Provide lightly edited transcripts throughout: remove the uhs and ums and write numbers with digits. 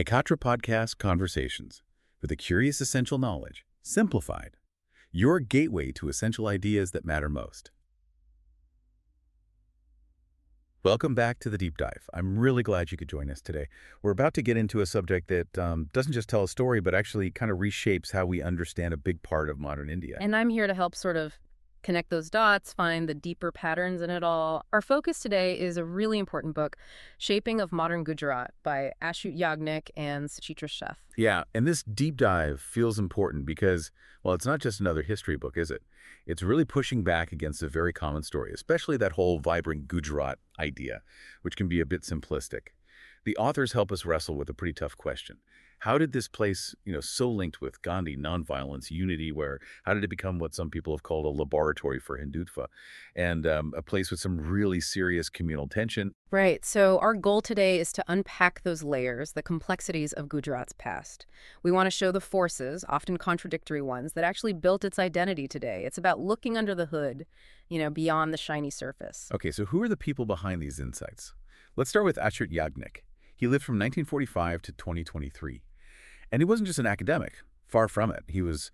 Ekatra Podcast Conversations with the curious essential knowledge, simplified. Your gateway to essential ideas that matter most. Welcome back to the Deep Dive. I'm really glad you could join us today. We're about to get into a subject that doesn't just tell a story, but actually kind of reshapes how we understand a big part of modern India. And I'm here to help sort of connect those dots, find the deeper patterns in it all. Our focus today is a really important book, Shaping of Modern Gujarat by Ashut Yagnik and Suchitra Sheth. Yeah, and this deep dive feels important because, well, it's not just another history book, is it? It's really pushing back against a very common story, especially that whole vibrant Gujarat idea, which can be a bit simplistic. The authors help us wrestle with a pretty tough question. How did this place, so linked with Gandhi, nonviolence, unity, how did it become what some people have called a laboratory for Hindutva, and a place with some really serious communal tension? Right. So our goal today is to unpack those layers, the complexities of Gujarat's past. We want to show the forces, often contradictory ones, that actually built its identity today. It's about looking under the hood, beyond the shiny surface. Okay, so who are the people behind these insights? Let's start with Ashut Yagnik. He lived from 1945 to 2023. And he wasn't just an academic. Far from it. He was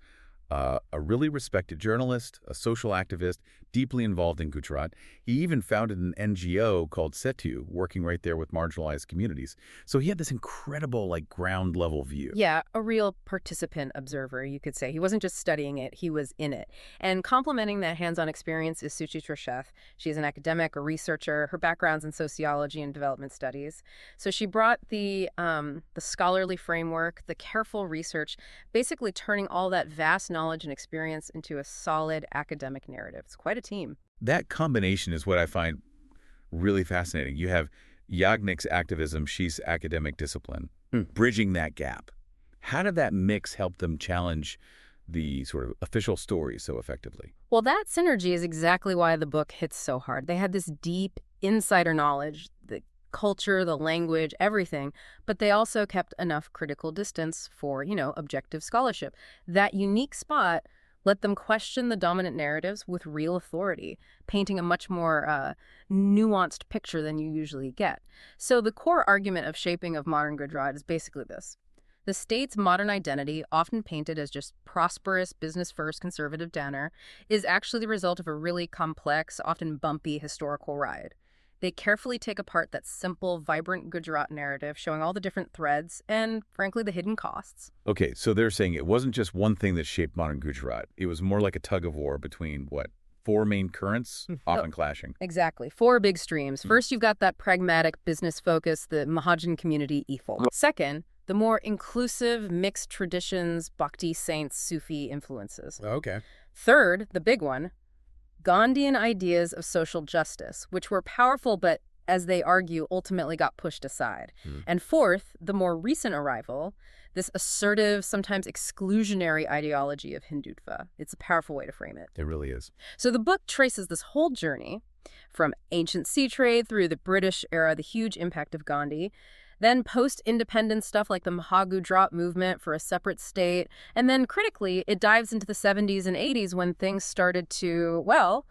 a really respected journalist, a social activist, deeply involved in Gujarat. He even founded an NGO called Setu, working right there with marginalized communities. So he had this incredible, ground-level view. Yeah, a real participant observer, you could say. He wasn't just studying it, he was in it. And complementing that hands-on experience is Suchitra Sheth. She's an academic, a researcher. Her background's in sociology and development studies. So she brought the scholarly framework, the careful research, basically turning all that vast knowledge and experience into a solid academic narrative. It's quite a team. That combination is what I find really fascinating. You have Yagnik's activism, she's academic discipline, bridging that gap. How did that mix help them challenge the sort of official story so effectively? Well, that synergy is exactly why the book hits so hard. They had this deep insider knowledge, the culture, the language, everything, but they also kept enough critical distance for, objective scholarship. That unique spot let them question the dominant narratives with real authority, painting a much more nuanced picture than you usually get. So the core argument of Shaping of Modern Gujarat is basically this. The state's modern identity, often painted as just prosperous, business-first conservative tenor, is actually the result of a really complex, often bumpy historical ride. They carefully take apart that simple, vibrant Gujarat narrative, showing all the different threads and, frankly, the hidden costs. Okay, so they're saying it wasn't just one thing that shaped modern Gujarat. It was more like a tug of war between, four main currents, often clashing. Exactly. Four big streams. First, you've got that pragmatic business focus, the Mahajan community ethos. Second, the more inclusive, mixed traditions, Bhakti saints, Sufi influences. Okay. Third, the big one, Gandhian ideas of social justice, which were powerful but, as they argue, ultimately got pushed aside. And fourth, the more recent arrival, this assertive, sometimes exclusionary ideology of Hindutva. It's a powerful way to frame it. It really is. So the book traces this whole journey from ancient sea trade through the British era, the huge impact of Gandhi, then post-independence stuff like the Mahagujarat movement for a separate state. And then critically, it dives into the 70s and 80s when things started to,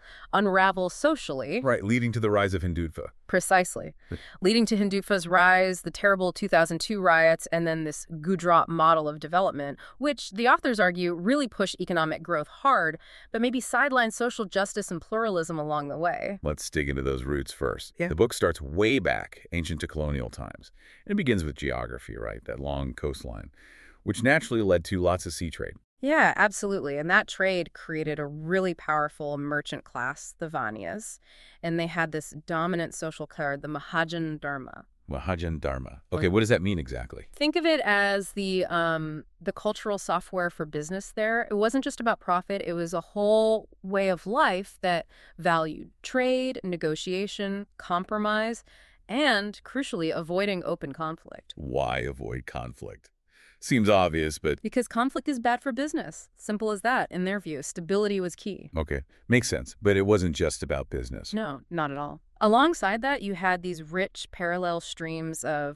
unravel socially. Right, leading to the rise of Hindutva. Precisely. Leading to Hindutva's rise, the terrible 2002 riots, and then this Gujarat model of development, which the authors argue really pushed economic growth hard, but maybe sidelined social justice and pluralism along the way. Let's dig into those roots first. Yeah. The book starts way back, ancient to colonial times. And it begins with geography, right? That long coastline, which naturally led to lots of sea trade. Yeah, absolutely. And that trade created a really powerful merchant class, the Vanyas. And they had this dominant social card, the Mahajan Dharma. Mahajan Dharma. Okay, what does that mean exactly? Think of it as the cultural software for business there. It wasn't just about profit. It was a whole way of life that valued trade, negotiation, compromise, and, crucially, avoiding open conflict. Why avoid conflict? Seems obvious, but... Because conflict is bad for business. Simple as that, in their view. Stability was key. Okay, makes sense. But it wasn't just about business. No, not at all. Alongside that, you had these rich parallel streams of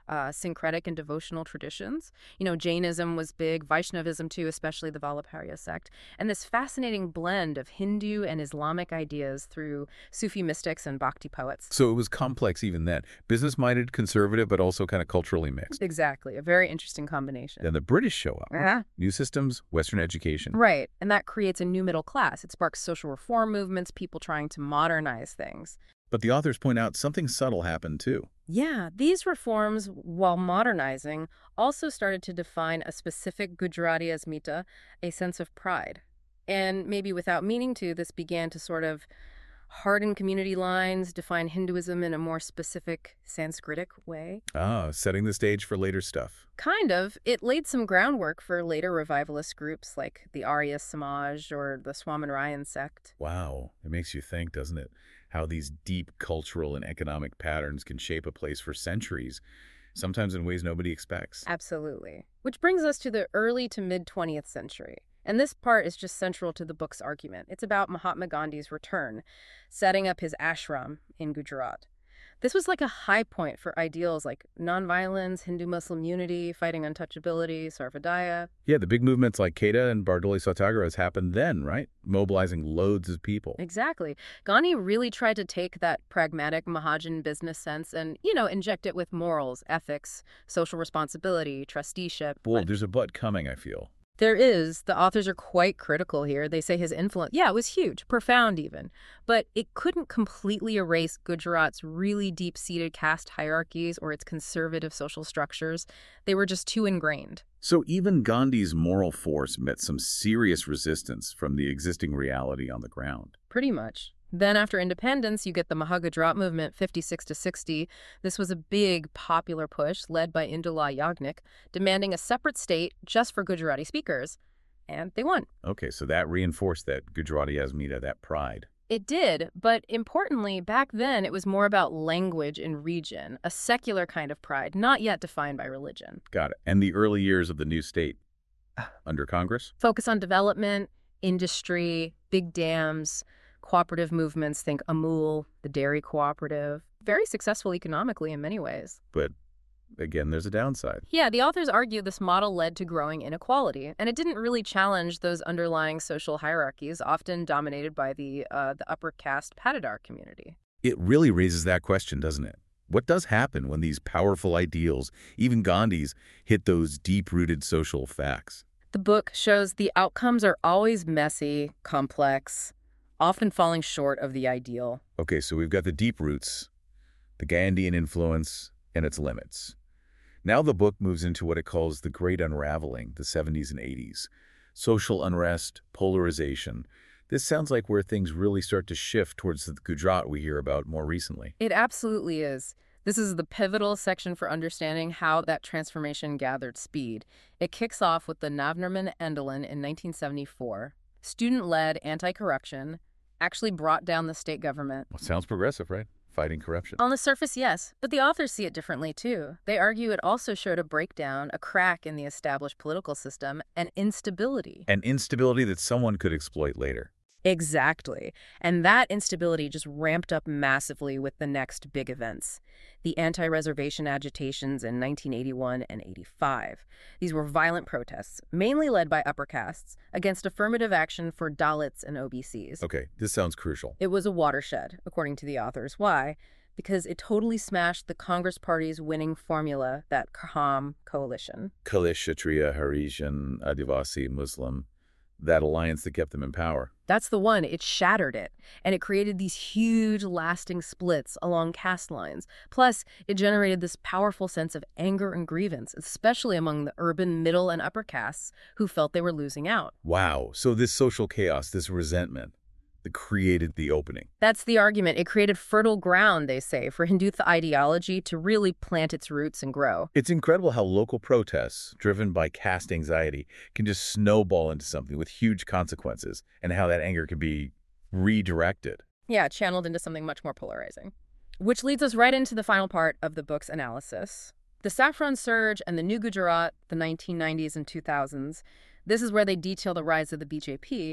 syncretic and devotional traditions. You know, Jainism was big, Vaishnavism too, especially the Vallabharya sect, and this fascinating blend of Hindu and Islamic ideas through Sufi mystics and Bhakti poets. So it was complex even then. Business-minded, conservative, but also kind of culturally mixed. Exactly, a very interesting combination. Then the British show up. Yeah. New systems, Western education. Right, and that creates a new middle class. It sparks social reform movements, people trying to modernize things. But the authors point out something subtle happened too. Yeah, these reforms, while modernizing, also started to define a specific Gujarati asmita, a sense of pride. And maybe without meaning to, this began to sort of harden community lines, define Hinduism in a more specific Sanskritic way. Ah, setting the stage for later stuff. Kind of. It laid some groundwork for later revivalist groups like the Arya Samaj or the Swaminarayan sect. Wow, it makes you think, doesn't it? How these deep cultural and economic patterns can shape a place for centuries, sometimes in ways nobody expects. Absolutely. Which brings us to the early to mid-20th century. And this part is just central to the book's argument. It's about Mahatma Gandhi's return, setting up his ashram in Gujarat. This was like a high point for ideals like nonviolence, Hindu-Muslim unity, fighting untouchability, Sarvodaya. Yeah, the big movements like Kheda and Bardoli Satyagrahas happened then, right? Mobilizing loads of people. Exactly. Gandhi really tried to take that pragmatic Mahajan business sense and, inject it with morals, ethics, social responsibility, trusteeship. Well, there's a but coming, I feel. There is. The authors are quite critical here. They say his influence, it was huge, profound even. But it couldn't completely erase Gujarat's really deep-seated caste hierarchies or its conservative social structures. They were just too ingrained. So even Gandhi's moral force met some serious resistance from the existing reality on the ground. Pretty much. Then after independence, you get the Mahagujarat movement, 56 to 60. This was a big, popular push led by Indula Yagnik, demanding a separate state just for Gujarati speakers. And they won. Okay, so that reinforced that Gujarati asmita, that pride. It did, but importantly, back then it was more about language and region, a secular kind of pride, not yet defined by religion. Got it. And the early years of the new state under Congress? Focus on development, industry, big dams, cooperative movements, think Amul, the dairy cooperative. Very successful economically in many ways. But again, there's a downside. Yeah, the authors argue this model led to growing inequality, and it didn't really challenge those underlying social hierarchies, often dominated by the upper caste Patidar community. It really raises that question, doesn't it? What does happen when these powerful ideals, even Gandhi's, hit those deep-rooted social facts? The book shows the outcomes are always messy, complex, often falling short of the ideal. Okay, so we've got the deep roots, the Gandhian influence, and its limits. Now the book moves into what it calls the Great Unraveling, the 70s and 80s. Social unrest, polarization. This sounds like where things really start to shift towards the Gujarat we hear about more recently. It absolutely is. This is the pivotal section for understanding how that transformation gathered speed. It kicks off with the Navnirman Andolan in 1974. Student-led anti-corruption actually brought down the state government. Well, sounds progressive, right? Fighting corruption. On the surface, yes, but the authors see it differently, too. They argue it also showed a breakdown, a crack in the established political system, and instability. An instability that someone could exploit later. Exactly. And that instability just ramped up massively with the next big events. The anti-reservation agitations in 1981 and 85. These were violent protests, mainly led by upper castes, against affirmative action for Dalits and OBCs. Okay, this sounds crucial. It was a watershed, according to the authors. Why? Because it totally smashed the Congress Party's winning formula, that Calm coalition. Kalish, Kshatriya, Harijan, Adivasi, Muslim. That alliance that kept them in power. That's the one. It shattered it. And it created these huge, lasting splits along caste lines. Plus, it generated this powerful sense of anger and grievance, especially among the urban middle and upper castes who felt they were losing out. Wow. So this social chaos, this resentment, that created the opening. That's the argument. It created fertile ground, they say, for Hindutva ideology to really plant its roots and grow. It's incredible how local protests, driven by caste anxiety, can just snowball into something with huge consequences, and how that anger can be redirected. Yeah, channeled into something much more polarizing. Which leads us right into the final part of the book's analysis. The Saffron Surge and the New Gujarat, the 1990s and 2000s. This is where they detail the rise of the BJP.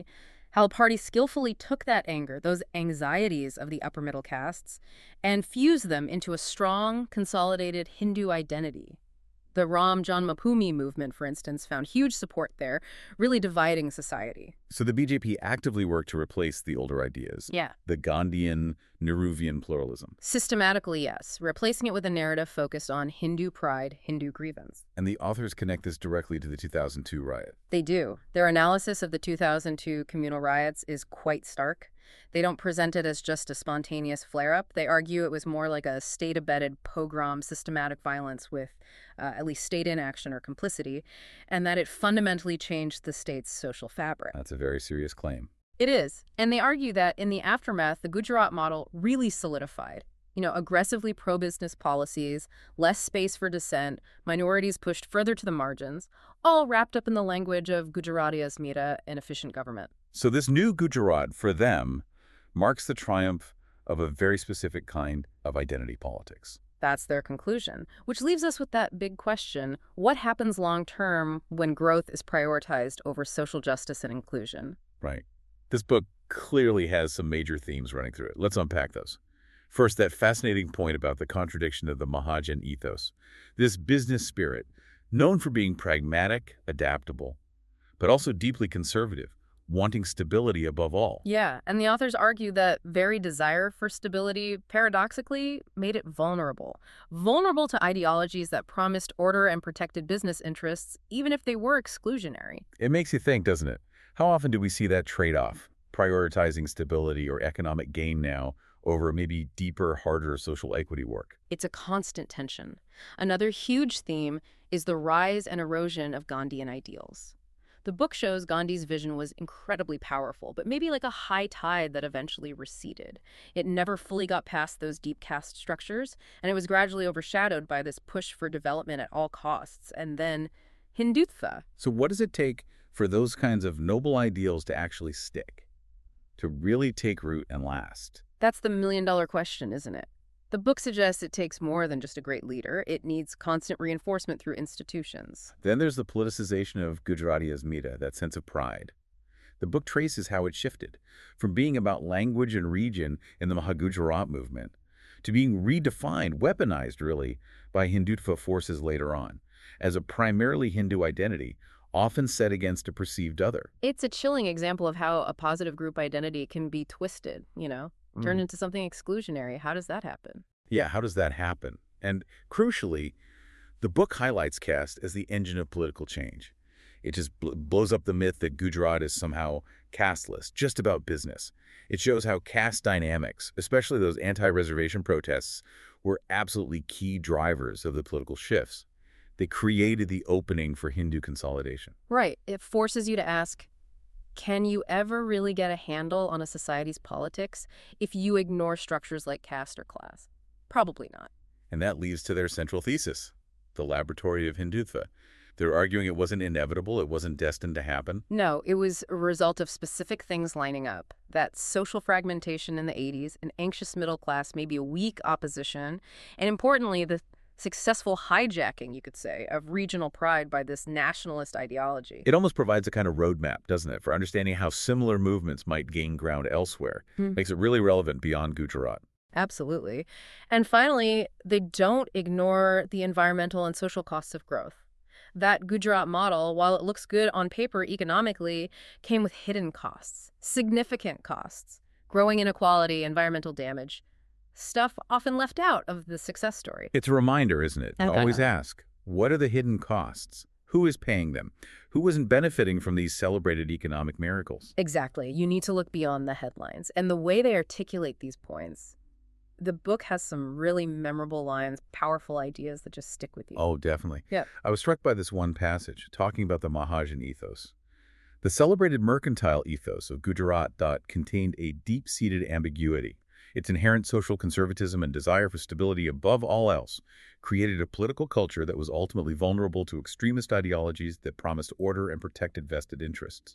How the party skillfully took that anger, those anxieties of the upper middle castes, and fused them into a strong, consolidated Hindu identity. The Ram Janmabhoomi movement, for instance, found huge support there, really dividing society. So the BJP actively worked to replace the older ideas, Yeah. the Gandhian, Nehruvian pluralism. Systematically, yes, replacing it with a narrative focused on Hindu pride, Hindu grievance. And the authors connect this directly to the 2002 riot. They do. Their analysis of the 2002 communal riots is quite stark. They don't present it as just a spontaneous flare-up. They argue it was more like a state-abetted pogrom, systematic violence with at least state inaction or complicity, and that it fundamentally changed the state's social fabric. That's a very serious claim. It is. And they argue that in the aftermath, the Gujarat model really solidified. Aggressively pro-business policies, less space for dissent, minorities pushed further to the margins, all wrapped up in the language of Gujarati Asmita and efficient government. So this new Gujarat, for them, marks the triumph of a very specific kind of identity politics. That's their conclusion, which leaves us with that big question: what happens long-term when growth is prioritized over social justice and inclusion? Right. This book clearly has some major themes running through it. Let's unpack those. First, that fascinating point about the contradiction of the Mahajan ethos. This business spirit, known for being pragmatic, adaptable, but also deeply conservative, wanting stability above all. Yeah, and the authors argue that very desire for stability, paradoxically, made it vulnerable. Vulnerable to ideologies that promised order and protected business interests, even if they were exclusionary. It makes you think, doesn't it? How often do we see that trade-off, prioritizing stability or economic gain now over maybe deeper, harder social equity work? It's a constant tension. Another huge theme is the rise and erosion of Gandhian ideals. The book shows Gandhi's vision was incredibly powerful, but maybe like a high tide that eventually receded. It never fully got past those deep caste structures, and it was gradually overshadowed by this push for development at all costs, and then Hindutva. So what does it take for those kinds of noble ideals to actually stick, to really take root and last? That's the million-dollar question, isn't it? The book suggests it takes more than just a great leader. It needs constant reinforcement through institutions. Then there's the politicization of Gujarati Asmita, that sense of pride. The book traces how it shifted from being about language and region in the Mahagujarat movement to being redefined, weaponized really, by Hindutva forces later on, as a primarily Hindu identity, often set against a perceived other. It's a chilling example of how a positive group identity can be twisted, turned into something exclusionary. How does that happen? Yeah, how does that happen? And crucially, the book highlights caste as the engine of political change. It just blows up the myth that Gujarat is somehow casteless, just about business. It shows how caste dynamics, especially those anti-reservation protests, were absolutely key drivers of the political shifts. They created the opening for Hindu consolidation. Right. It forces you to ask, can you ever really get a handle on a society's politics if you ignore structures like caste or class? Probably not. And that leads to their central thesis, the laboratory of Hindutva. They're arguing it wasn't inevitable, it wasn't destined to happen. No, it was a result of specific things lining up. That social fragmentation in the 80s, an anxious middle class, maybe a weak opposition, and importantly, the successful hijacking, you could say, of regional pride by this nationalist ideology. It almost provides a kind of roadmap, doesn't it, for understanding how similar movements might gain ground elsewhere. Makes it really relevant beyond Gujarat. Absolutely. And finally, they don't ignore the environmental and social costs of growth. That Gujarat model, while it looks good on paper economically, came with hidden costs, significant costs, growing inequality, environmental damage, stuff often left out of the success story. It's a reminder, isn't it? Okay. Always ask, what are the hidden costs? Who is paying them? Who isn't benefiting from these celebrated economic miracles? Exactly. You need to look beyond the headlines. And the way they articulate these points, the book has some really memorable lines, powerful ideas that just stick with you. Oh, definitely. Yeah. I was struck by this one passage talking about the Mahajan ethos. The celebrated mercantile ethos of Gujarat contained a deep-seated ambiguity. Its inherent social conservatism and desire for stability above all else created a political culture that was ultimately vulnerable to extremist ideologies that promised order and protected vested interests.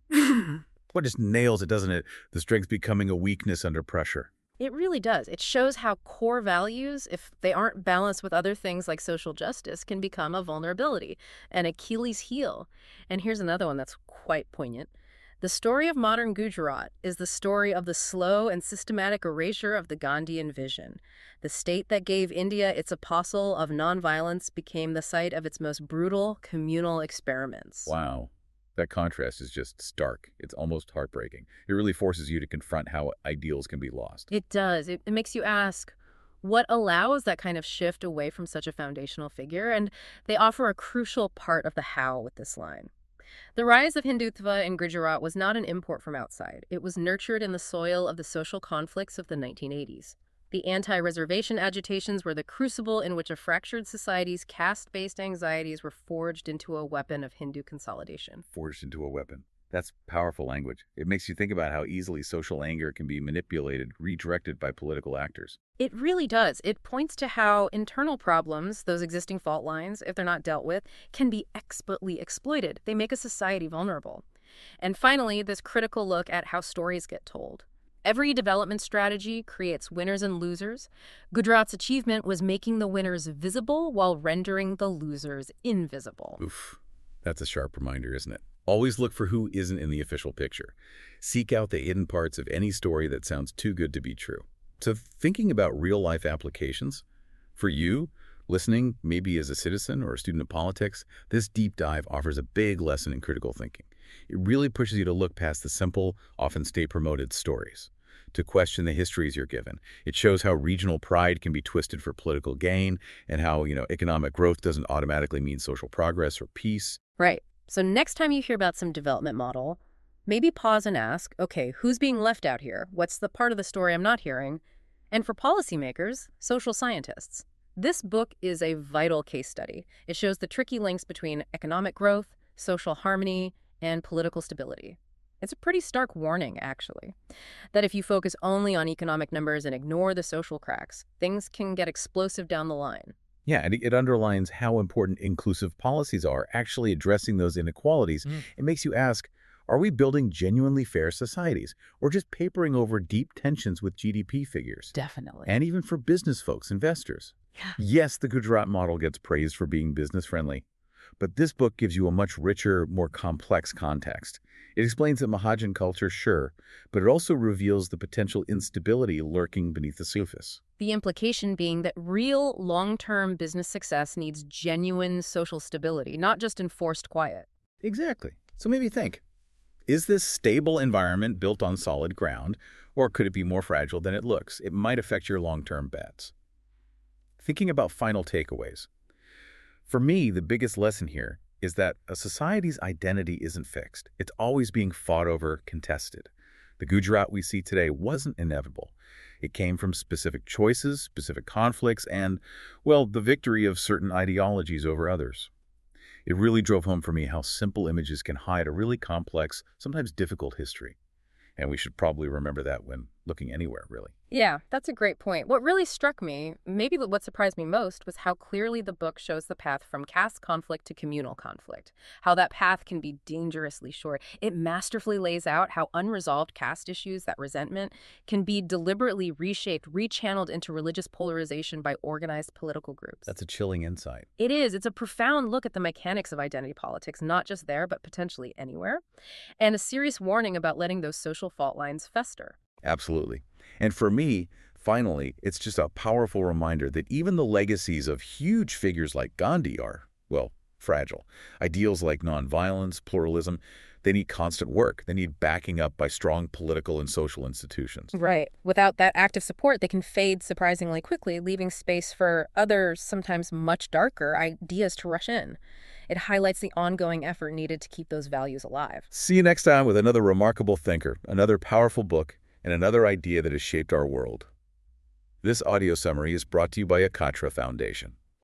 What just nails it, doesn't it? The strength becoming a weakness under pressure. It really does. It shows how core values, if they aren't balanced with other things like social justice, can become a vulnerability, an Achilles heel. And here's another one that's quite poignant. The story of modern Gujarat is the story of the slow and systematic erasure of the Gandhian vision. The state that gave India its apostle of nonviolence became the site of its most brutal communal experiments. Wow. That contrast is just stark. It's almost heartbreaking. It really forces you to confront how ideals can be lost. It does. It makes you ask, what allows that kind of shift away from such a foundational figure? And they offer a crucial part of the how with this line. The rise of Hindutva in Gujarat was not an import from outside. It was nurtured in the soil of the social conflicts of the 1980s. The anti-reservation agitations were the crucible in which a fractured society's caste-based anxieties were forged into a weapon of Hindu consolidation. Forged into a weapon. That's powerful language. It makes you think about how easily social anger can be manipulated, redirected by political actors. It really does. It points to how internal problems, those existing fault lines, if they're not dealt with, can be expertly exploited. They make a society vulnerable. And finally, this critical look at how stories get told. Every development strategy creates winners and losers. Gujarat's achievement was making the winners visible while rendering the losers invisible. Oof. That's a sharp reminder, isn't it? Always look for who isn't in the official picture. Seek out the hidden parts of any story that sounds too good to be true. So thinking about real-life applications, for you, listening maybe as a citizen or a student of politics, this deep dive offers a big lesson in critical thinking. It really pushes you to look past the simple, often state-promoted stories, to question the histories you're given. It shows how regional pride can be twisted for political gain and how, economic growth doesn't automatically mean social progress or peace. Right. So next time you hear about some development model, maybe pause and ask, okay, who's being left out here? What's the part of the story I'm not hearing? And for policymakers, social scientists, this book is a vital case study. It shows the tricky links between economic growth, social harmony, and political stability. It's a pretty stark warning, actually, that if you focus only on economic numbers and ignore the social cracks, things can get explosive down the line. Yeah, and it underlines how important inclusive policies are, actually addressing those inequalities. It makes you ask, are we building genuinely fair societies, or just papering over deep tensions with GDP figures? Definitely. And even for business folks, investors. Yeah. Yes, the Gujarat model gets praised for being business-friendly, but this book gives you a much richer, more complex context. It explains that Mahajan culture, sure, but it also reveals the potential instability lurking beneath the surface. The implication being that real long-term business success needs genuine social stability, not just enforced quiet. Exactly. So maybe think, is this stable environment built on solid ground, or could it be more fragile than it looks? It might affect your long-term bets. Thinking about final takeaways. For me, the biggest lesson here is that a society's identity isn't fixed. It's always being fought over, contested. The Gujarat we see today wasn't inevitable. It came from specific choices, specific conflicts, and, well, the victory of certain ideologies over others. It really drove home for me how simple images can hide a really complex, sometimes difficult history. And we should probably remember that when looking anywhere, really. Yeah, that's a great point. What really struck me, maybe what surprised me most, was how clearly the book shows the path from caste conflict to communal conflict, how that path can be dangerously short. It masterfully lays out how unresolved caste issues, that resentment, can be deliberately reshaped, rechanneled into religious polarization by organized political groups. That's a chilling insight. It is. It's a profound look at the mechanics of identity politics, not just there, but potentially anywhere, and a serious warning about letting those social fault lines fester. Absolutely. And for me, finally, it's just a powerful reminder that even the legacies of huge figures like Gandhi are, well, fragile. Ideals like nonviolence, pluralism, they need constant work. They need backing up by strong political and social institutions. Right. Without that active support, they can fade surprisingly quickly, leaving space for other, sometimes much darker, ideas to rush in. It highlights the ongoing effort needed to keep those values alive. See you next time with another remarkable thinker, another powerful book, and another idea that has shaped our world. This audio summary is brought to you by Akatra Foundation.